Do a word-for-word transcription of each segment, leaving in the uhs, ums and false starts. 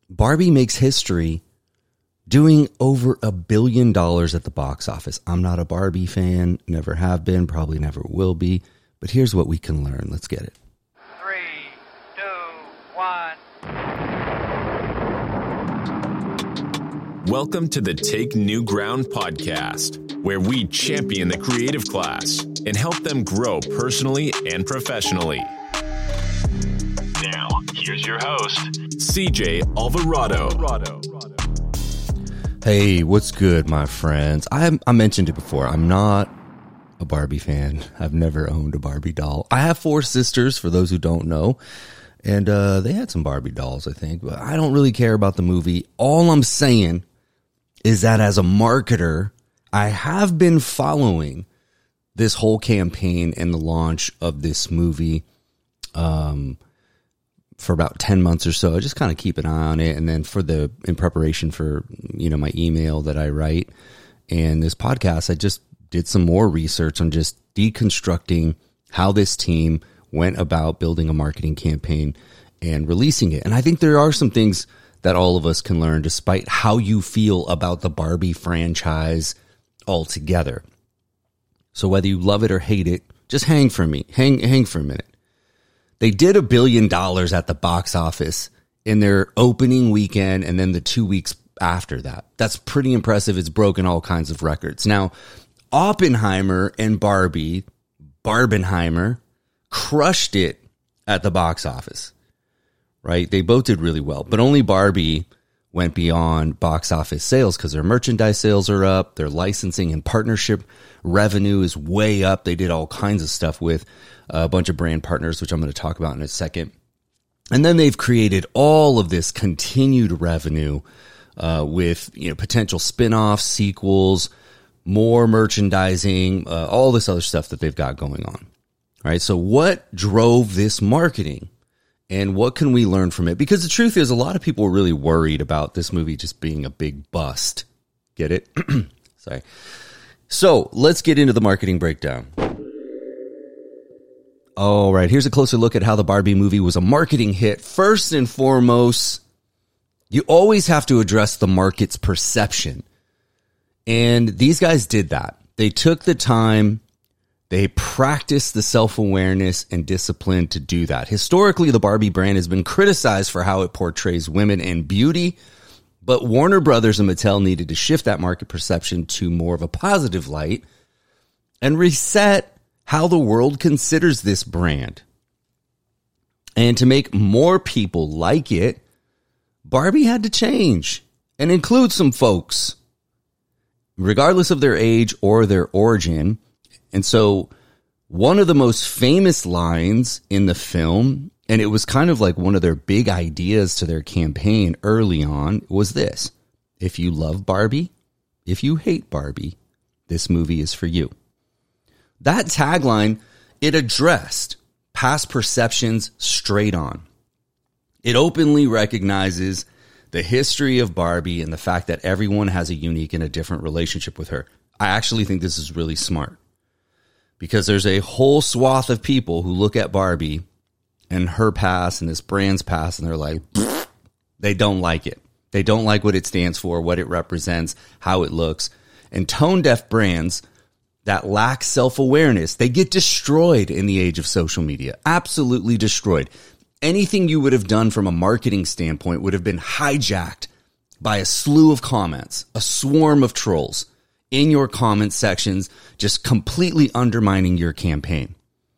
Barbie makes history doing over a billion dollars at the box office. I'm not a Barbie fan, never have been, probably never will be. But here's what we can learn. Let's get it. Three, two, one. Welcome to the Take New Ground podcast, where we champion the creative class and help them grow personally and professionally. Now, here's your host, C J Alvarado. Hey, what's good, my friends? I, I mentioned it before. I'm not a Barbie fan. I've never owned a Barbie doll. I have four sisters, for those who don't know, and uh, they had some Barbie dolls, I think, but I don't really care about the movie. All I'm saying is that as a marketer, I have been following this whole campaign and the launch of this movie um, for about ten months or so. I just kind of keep an eye on it. And then for the, in preparation for, you know, my email that I write and this podcast, I just did some more research on just deconstructing how this team went about building a marketing campaign and releasing it. And I think there are some things that all of us can learn despite how you feel about the Barbie franchise altogether. So whether you love it or hate it, just hang for me. Hang, hang for a minute. They did a billion dollars at the box office in their opening weekend and then the two weeks after that. That's pretty impressive. It's broken all kinds of records. Now, Oppenheimer and Barbie, Barbenheimer, crushed it at the box office, right? They both did really well, but only Barbie went beyond box office sales because their merchandise sales are up. Their licensing and partnership revenue is way up. They did all kinds of stuff with a bunch of brand partners, which I'm going to talk about in a second. And then they've created all of this continued revenue uh, with, you know, potential spin-offs, sequels, more merchandising, uh, all this other stuff that they've got going on. All right. So what drove this marketing and what can we learn from it? Because the truth is a lot of people were really worried about this movie just being a big bust. Get it? Sorry. So let's get into the marketing breakdown. All right. Here's a closer look at how the Barbie movie was a marketing hit. First and foremost, you always have to address the market's perception. And these guys did that. They took the time, they practiced the self-awareness and discipline to do that. Historically, the Barbie brand has been criticized for how it portrays women and beauty, but Warner Brothers and Mattel needed to shift that market perception to more of a positive light and reset how the world considers this brand. And to make more people like it, Barbie had to change and include some folks, regardless of their age or their origin. And so one of the most famous lines in the film, and it was kind of like one of their big ideas to their campaign early on, was this: if you love Barbie, if you hate Barbie, this movie is for you. That tagline, it addressed past perceptions straight on. It openly recognizes the history of Barbie and the fact that everyone has a unique and a different relationship with her. I actually think this is really smart because there's a whole swath of people who look at Barbie and her past and this brand's past and they're like, they don't like it. They don't like what it stands for, what it represents, how it looks. And tone-deaf brands that lack self-awareness, they get destroyed in the age of social media. Absolutely destroyed. Anything you would have done from a marketing standpoint would have been hijacked by a slew of comments, a swarm of trolls in your comment sections, just completely undermining your campaign.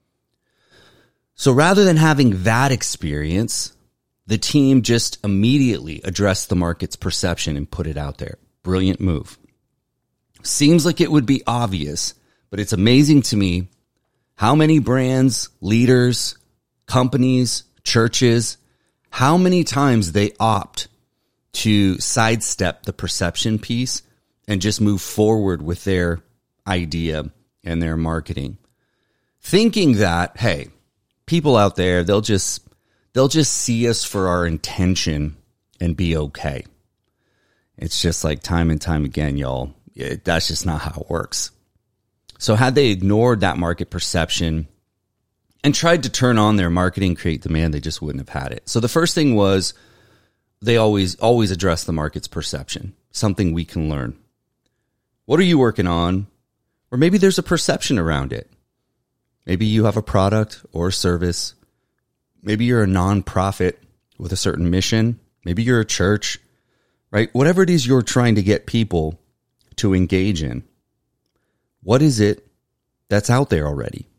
So rather than having that experience, the team just immediately addressed the market's perception and put it out there. Brilliant move. Seems like it would be obvious, but it's amazing to me how many brands, leaders, companies, churches, how many times they opt to sidestep the perception piece and just move forward with their idea and their marketing, thinking that, hey, people out there, they'll just they'll just see us for our intention and be okay. It's just like time and time again, y'all. It, that's just not how it works. So had they ignored that market perception and tried to turn on their marketing, create demand, they just wouldn't have had it. So the first thing was they always, always address the market's perception, something we can learn. What are you working on? Or maybe there's a perception around it. Maybe you have a product or a service. Maybe you're a nonprofit with a certain mission. Maybe you're a church, right? Whatever it is you're trying to get people to engage in, what is it that's out there already?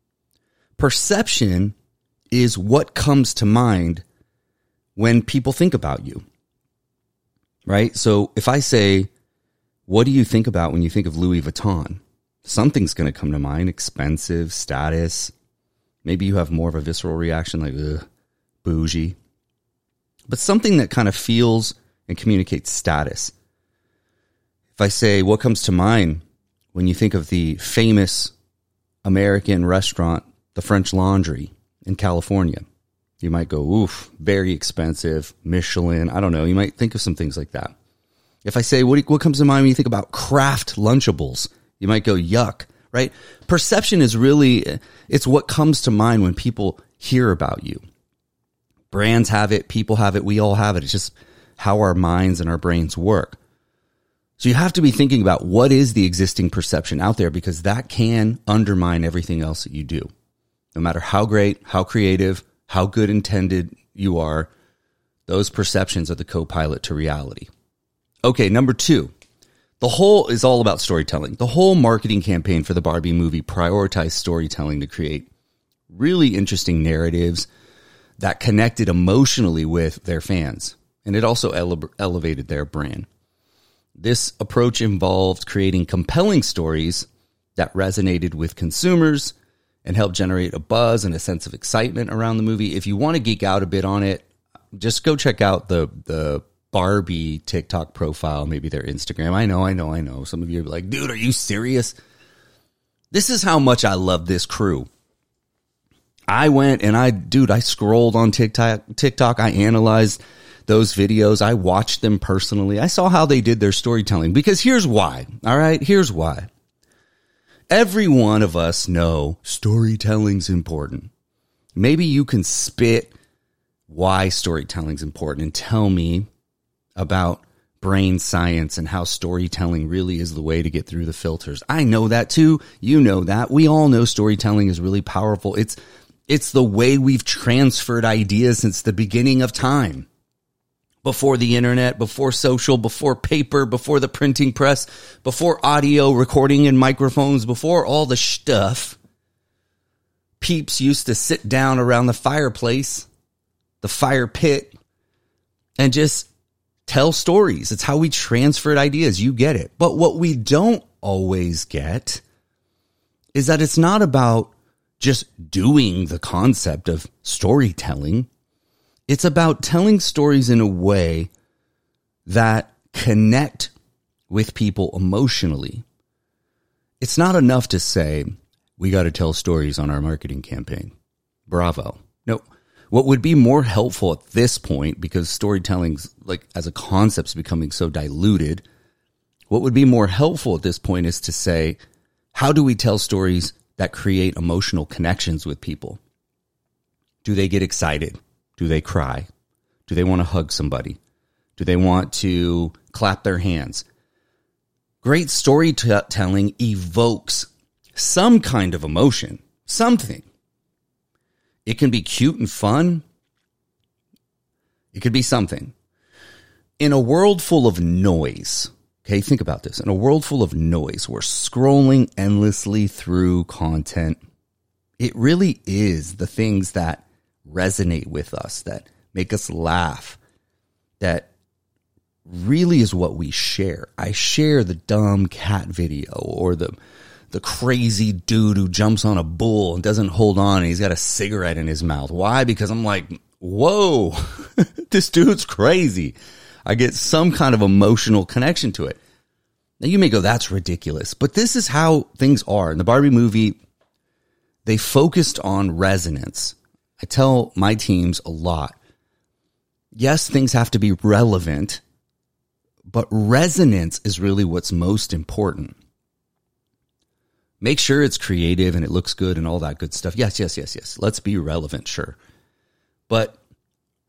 Perception is what comes to mind when people think about you, right? So if I say, what do you think about when you think of Louis Vuitton? Something's going to come to mind. Expensive, status. Maybe you have more of a visceral reaction like, ugh, bougie. But something that kind of feels and communicates status. If I say, what comes to mind when you think of the famous American restaurant, the French Laundry in California? You might go, oof, very expensive, Michelin. I don't know. You might think of some things like that. If I say, what, what comes to mind when you think about Kraft Lunchables? You might go, yuck, right? Perception is really, it's what comes to mind when people hear about you. Brands have it, people have it, we all have it. It's just how our minds and our brains work. So you have to be thinking about what is the existing perception out there, because that can undermine everything else that you do. No matter how great, how creative, how good intended you are, those perceptions are the co-pilot to reality. Okay, number two, the whole is all about storytelling. The whole marketing campaign for the Barbie movie prioritized storytelling to create really interesting narratives that connected emotionally with their fans. And it also ele- elevated their brand. This approach involved creating compelling stories that resonated with consumers and helped generate a buzz and a sense of excitement around the movie. If you want to geek out a bit on it, just go check out the the Barbie TikTok profile, maybe their Instagram. I know, I know, I know. Some of you are like, dude, are you serious? This is how much I love this crew. I went and I, dude, I scrolled on TikTok. TikTok. I analyzed those videos. I watched them personally. I saw how they did their storytelling, because here's why. All right. Here's why. Every one of us know storytelling's important. Maybe you can spit why storytelling's important and tell me about brain science and how storytelling really is the way to get through the filters. I know that too. You know that. We all know storytelling is really powerful. It's, it's the way we've transferred ideas since the beginning of time. Before the internet, before social, before paper, before the printing press, before audio recording and microphones, before all the stuff, peeps used to sit down around the fireplace, the fire pit, and just tell stories. It's how we transferred ideas. You get it. But what we don't always get is that it's not about just doing the concept of storytelling. It's about telling stories in a way that connect with people emotionally. It's not enough to say, we got to tell stories on our marketing campaign. Bravo. No, what would be more helpful at this point, because storytelling's like as a concept is becoming so diluted, what would be more helpful at this point is to say, how do we tell stories that create emotional connections with people? Do they get excited? Do they cry? Do they want to hug somebody? Do they want to clap their hands? Great storytelling evokes some kind of emotion, something. It can be cute and fun. It could be something. In a world full of noise, okay, think about this. In a world full of noise, we're scrolling endlessly through content. It really is the things that resonate with us, that make us laugh, that really is what we share. I share the dumb cat video or the the crazy dude who jumps on a bull and doesn't hold on and he's got a cigarette in his mouth. Why? Because I'm like, whoa, this dude's crazy. I get some kind of emotional connection to it. Now you may go, that's ridiculous, but this is how things are. In the Barbie movie, they focused on resonance. I tell my teams a lot, yes, things have to be relevant, but resonance is really what's most important. Make sure it's creative and it looks good and all that good stuff. Yes, yes, yes, yes. Let's be relevant, sure. But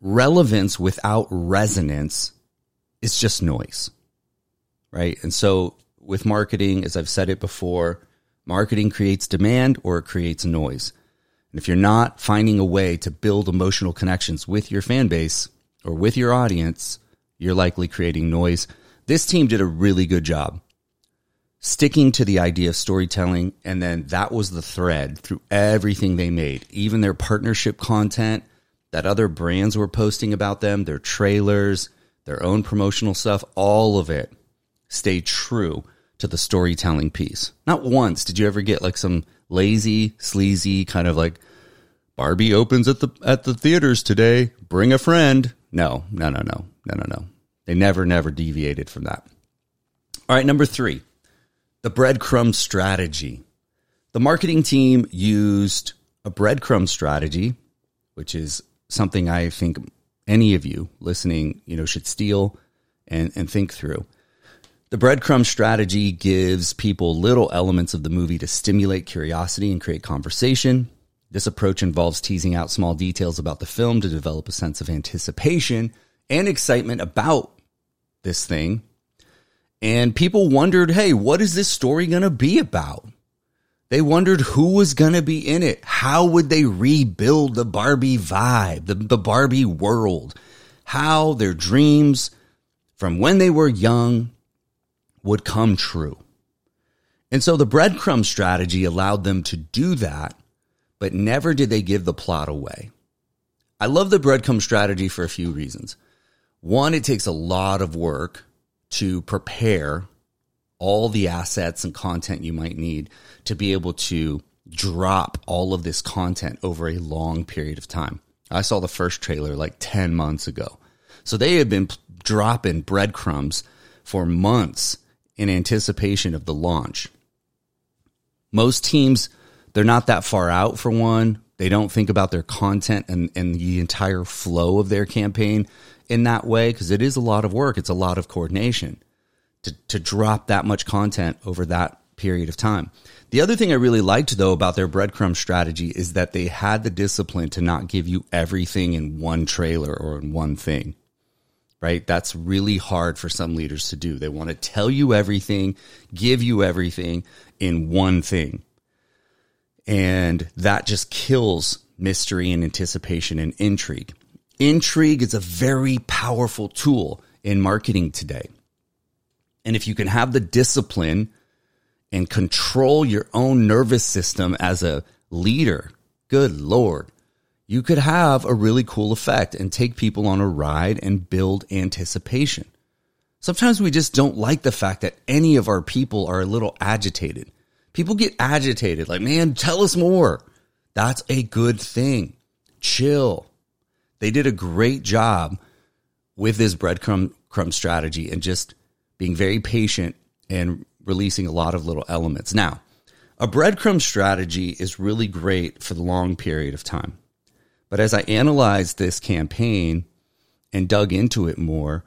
relevance without resonance is just noise, right? And so with marketing, as I've said it before, marketing creates demand or it creates noise. And if you're not finding a way to build emotional connections with your fan base or with your audience, you're likely creating noise. This team did a really good job sticking to the idea of storytelling, and then that was the thread through everything they made, even their partnership content that other brands were posting about them, their trailers, their own promotional stuff, all of it stayed true to the storytelling piece. Not once did you ever get like some lazy, sleazy kind of like, Barbie opens at the at the theaters today, bring a friend. No, no, no, no, no, no, no. They never, never deviated from that. All right, number three. The breadcrumb strategy. The marketing team used a breadcrumb strategy, which is something I think any of you listening, you know, should steal and, and think through. The breadcrumb strategy gives people little elements of the movie to stimulate curiosity and create conversation. This approach involves teasing out small details about the film to develop a sense of anticipation and excitement about this thing. And people wondered, hey, what is this story going to be about? They wondered who was going to be in it. How would they rebuild the Barbie vibe, the, the Barbie world? How their dreams from when they were young would come true. And so the breadcrumb strategy allowed them to do that, but never did they give the plot away. I love the breadcrumb strategy for a few reasons. One, it takes a lot of work to prepare all the assets and content you might need to be able to drop all of this content over a long period of time. I saw the first trailer like ten months ago. So they have been dropping breadcrumbs for months in anticipation of the launch. Most teams, they're not that far out for one. They don't think about their content and, and the entire flow of their campaign in that way, because it is a lot of work. It's a lot of coordination to, to drop that much content over that period of time. The other thing I really liked, though, about their breadcrumb strategy is that they had the discipline to not give you everything in one trailer or in one thing, right? That's really hard for some leaders to do. They want to tell you everything, give you everything in one thing. And that just kills mystery and anticipation and intrigue. Intrigue is a very powerful tool in marketing today. And if you can have the discipline and control your own nervous system as a leader, good Lord, you could have a really cool effect and take people on a ride and build anticipation. Sometimes we just don't like the fact that any of our people are a little agitated. People get agitated, like, man, tell us more. That's a good thing. Chill. They did a great job with this breadcrumb crumb strategy and just being very patient and releasing a lot of little elements. Now, a breadcrumb strategy is really great for the long period of time. But as I analyzed this campaign and dug into it more,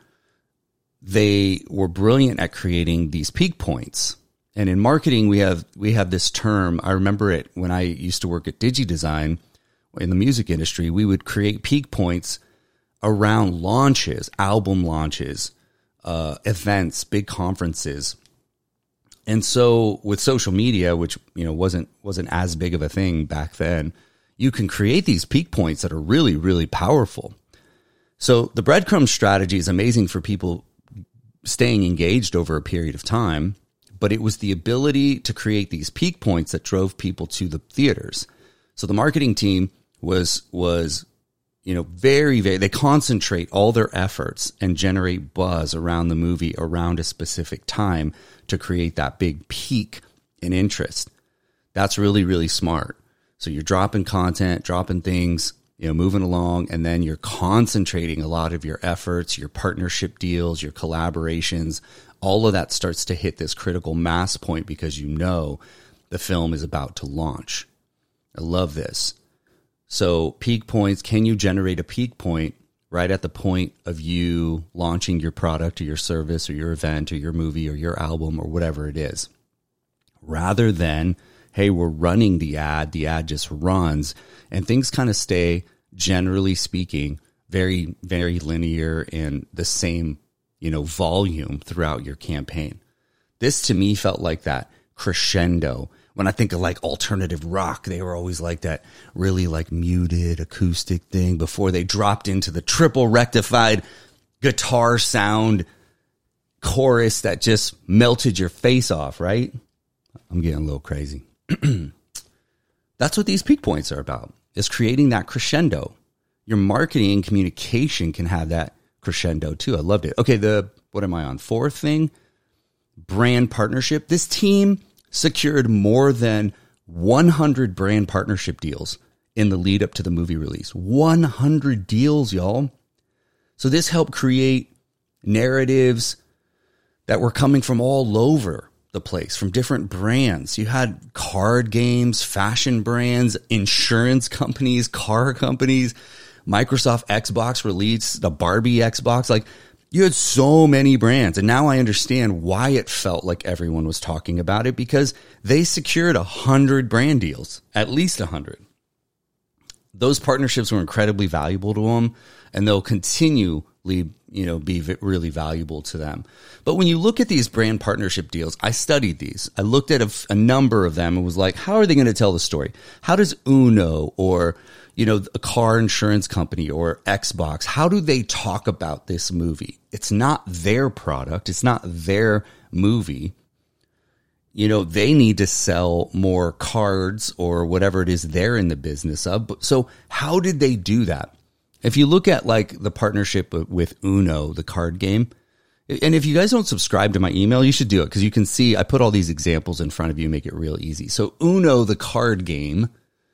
they were brilliant at creating these peak points. And in marketing, we have we have this term. I remember it when I used to work at DigiDesign in the music industry. We would create peak points around launches, album launches, uh, events, big conferences. And so with social media, which, you know, wasn't wasn't as big of a thing back then, you can create these peak points that are really, really powerful. So the breadcrumb strategy is amazing for people staying engaged over a period of time, but it was the ability to create these peak points that drove people to the theaters. So the marketing team was, was, you know, very, very, they concentrate all their efforts and generate buzz around the movie around a specific time to create that big peak in interest. That's really, really smart. So you're dropping content, dropping things, you know, moving along, and then you're concentrating a lot of your efforts, your partnership deals, your collaborations. All of that starts to hit this critical mass point because you know the film is about to launch. I love this. So peak points, can you generate a peak point right at the point of you launching your product or your service or your event or your movie or your album or whatever it is? Rather than, hey, we're running the ad, the ad just runs, and things kind of stay, generally speaking, very, very linear and the same, you know, volume throughout your campaign. This to me felt like that crescendo. When I think of like alternative rock, they were always like that really like muted acoustic thing before they dropped into the triple rectified guitar sound chorus that just melted your face off, right? I'm getting a little crazy. That's what these peak points are about, is creating that crescendo. Your marketing and communication can have that crescendo too. I loved it. Okay, the what am I on? Fourth thing, brand partnership. This team secured more than one hundred brand partnership deals in the lead up to the movie release. one hundred deals, y'all. So this helped create narratives that were coming from all over the place, from different brands. You had card games, fashion brands, insurance companies, car companies. Microsoft Xbox released the Barbie Xbox. Like, you had so many brands. And now I understand why it felt like everyone was talking about it, because they secured a hundred brand deals, at least a hundred. Those partnerships were incredibly valuable to them, and they'll continually, you know, be really valuable to them. But when you look at these brand partnership deals, I studied these. I looked at a, a number of them and was like, how are they going to tell the story? How does Uno or, you know, a car insurance company or Xbox, how do they talk about this movie? It's not their product. It's not their movie. You know, they need to sell more cards or whatever it is they're in the business of. So how did they do that? If you look at like the partnership with Uno, the card game, and if you guys don't subscribe to my email, you should do it, because you can see I put all these examples in front of you, make it real easy. So Uno, the card game,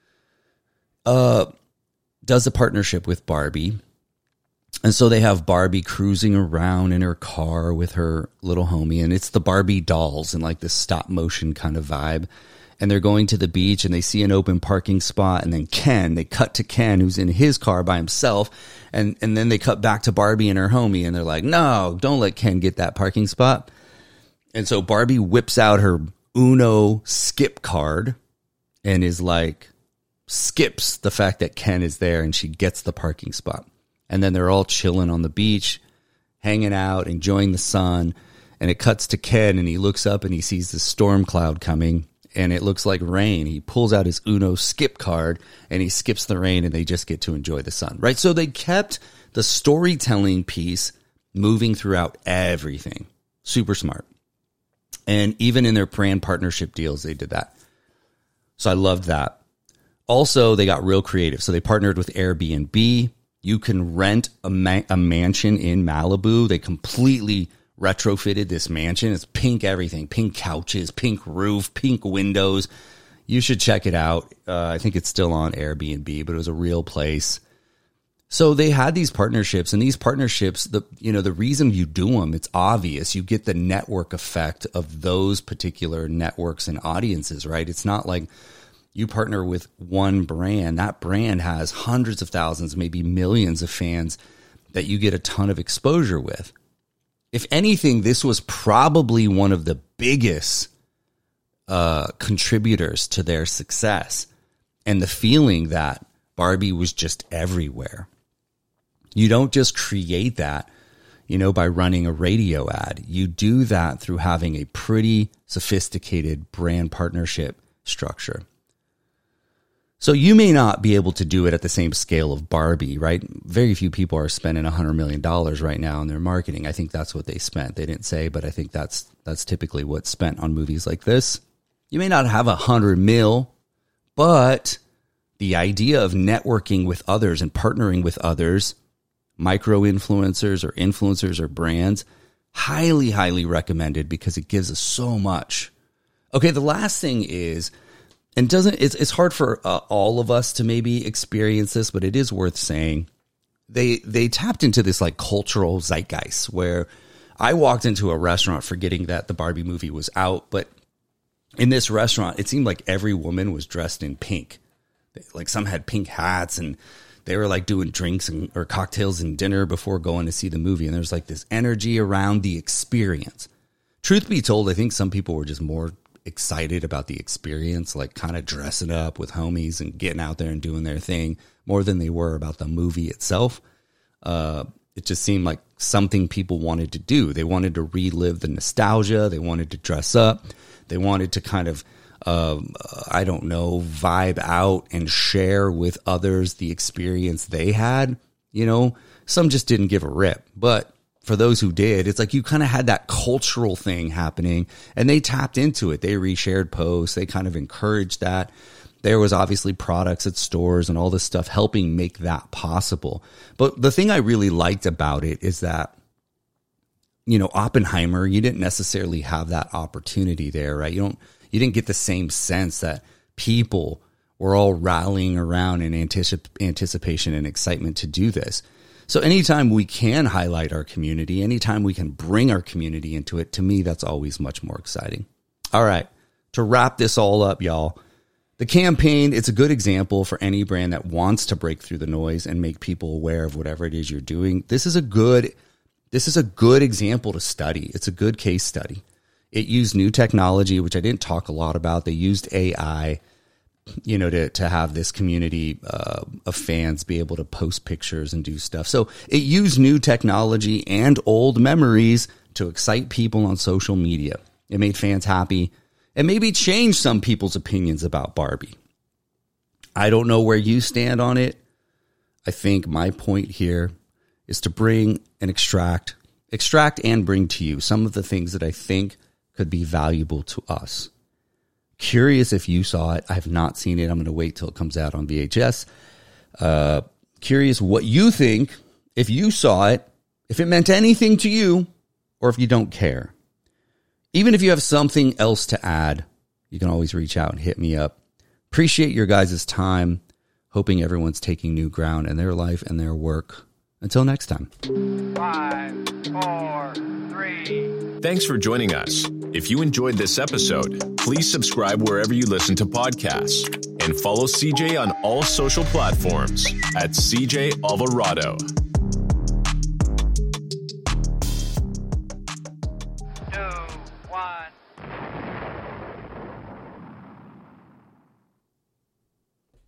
uh, does a partnership with Barbie. And so they have Barbie cruising around in her car with her little homie, and it's the Barbie dolls and like this stop motion kind of vibe. And they're going to the beach and they see an open parking spot, and then Ken, they cut to Ken, who's in his car by himself. And, and then they cut back to Barbie and her homie, and they're like, no, don't let Ken get that parking spot. And so Barbie whips out her Uno skip card and is like, skips the fact that Ken is there, and she gets the parking spot. And then they're all chilling on the beach, hanging out, enjoying the sun. And it cuts to Ken, and he looks up and he sees the storm cloud coming, and it looks like rain. He pulls out his Uno skip card and he skips the rain, and they just get to enjoy the sun, right? So they kept the storytelling piece moving throughout everything. Super smart. And even in their brand partnership deals, they did that. So I loved that. Also, they got real creative. So they partnered with Airbnb. You can rent a, ma- a mansion in Malibu. They completely retrofitted this mansion. It's pink everything, pink couches, pink roof, pink windows. You should check it out. Uh, I think it's still on Airbnb, but it was a real place. So they had these partnerships, and these partnerships, the you know the reason you do them, it's obvious. You get the network effect of those particular networks and audiences, right? It's not like you partner with one brand. That brand has hundreds of thousands, maybe millions of fans that you get a ton of exposure with. If anything, this was probably one of the biggest uh, contributors to their success, and the feeling that Barbie was just everywhere. You don't just create that, you know, by running a radio ad. You do that through having a pretty sophisticated brand partnership structure. So you may not be able to do it at the same scale of Barbie, right? Very few people are spending one hundred million dollars right now on their marketing. I think that's what they spent. They didn't say, but I think that's that's typically what's spent on movies like this. You may not have one hundred mil, but the idea of networking with others and partnering with others, micro-influencers or influencers or brands, highly, highly recommended, because it gives us so much. Okay, the last thing is, and doesn't it's it's hard for uh, all of us to maybe experience this, but it is worth saying. They they tapped into this like cultural zeitgeist where I walked into a restaurant forgetting that the Barbie movie was out, but in this restaurant, it seemed like every woman was dressed in pink. Like some had pink hats, and they were like doing drinks and or cocktails and dinner before going to see the movie. And there's like this energy around the experience. Truth be told, I think some people were just more excited about the experience, like kind of dressing up with homies and getting out there and doing their thing more than they were about the movie itself. Uh, it just seemed like something people wanted to do. They wanted to relive the nostalgia. They wanted to dress up. They wanted to kind of, um, I don't know, vibe out and share with others the experience they had. You know, some just didn't give a rip. But for those who did, it's like you kind of had that cultural thing happening, and they tapped into it. They reshared posts. They kind of encouraged that. There was obviously products at stores and all this stuff helping make that possible. But the thing I really liked about it is that, you know, Oppenheimer, you didn't necessarily have that opportunity there, right? You don't, you didn't get the same sense that people were all rallying around in anticip- anticipation and excitement to do this. So anytime we can highlight our community, anytime we can bring our community into it, to me, that's always much more exciting. All right. To wrap this all up, y'all, the campaign, it's a good example for any brand that wants to break through the noise and make people aware of whatever it is you're doing. This is a good, this is a good example to study. It's a good case study. It used new technology, which I didn't talk a lot about. They used A I, you know, to, to have this community uh, of fans be able to post pictures and do stuff. So it used new technology and old memories to excite people on social media. It made fans happy and maybe changed some people's opinions about Barbie. I don't know where you stand on it. I think my point here is to bring and extract, extract and bring to you some of the things that I think could be valuable to us. Curious if you saw it. I have not seen it. I'm going to wait till it comes out on V H S. Uh, curious what you think, if you saw it, if it meant anything to you, or if you don't care. Even if you have something else to add, you can always reach out and hit me up. Appreciate your guys' time. Hoping everyone's taking new ground in their life and their work. Until next time. Five, four, three. Thanks for joining us. If you enjoyed this episode, please subscribe wherever you listen to podcasts and follow C J on all social platforms at C J Alvarado. Two, one.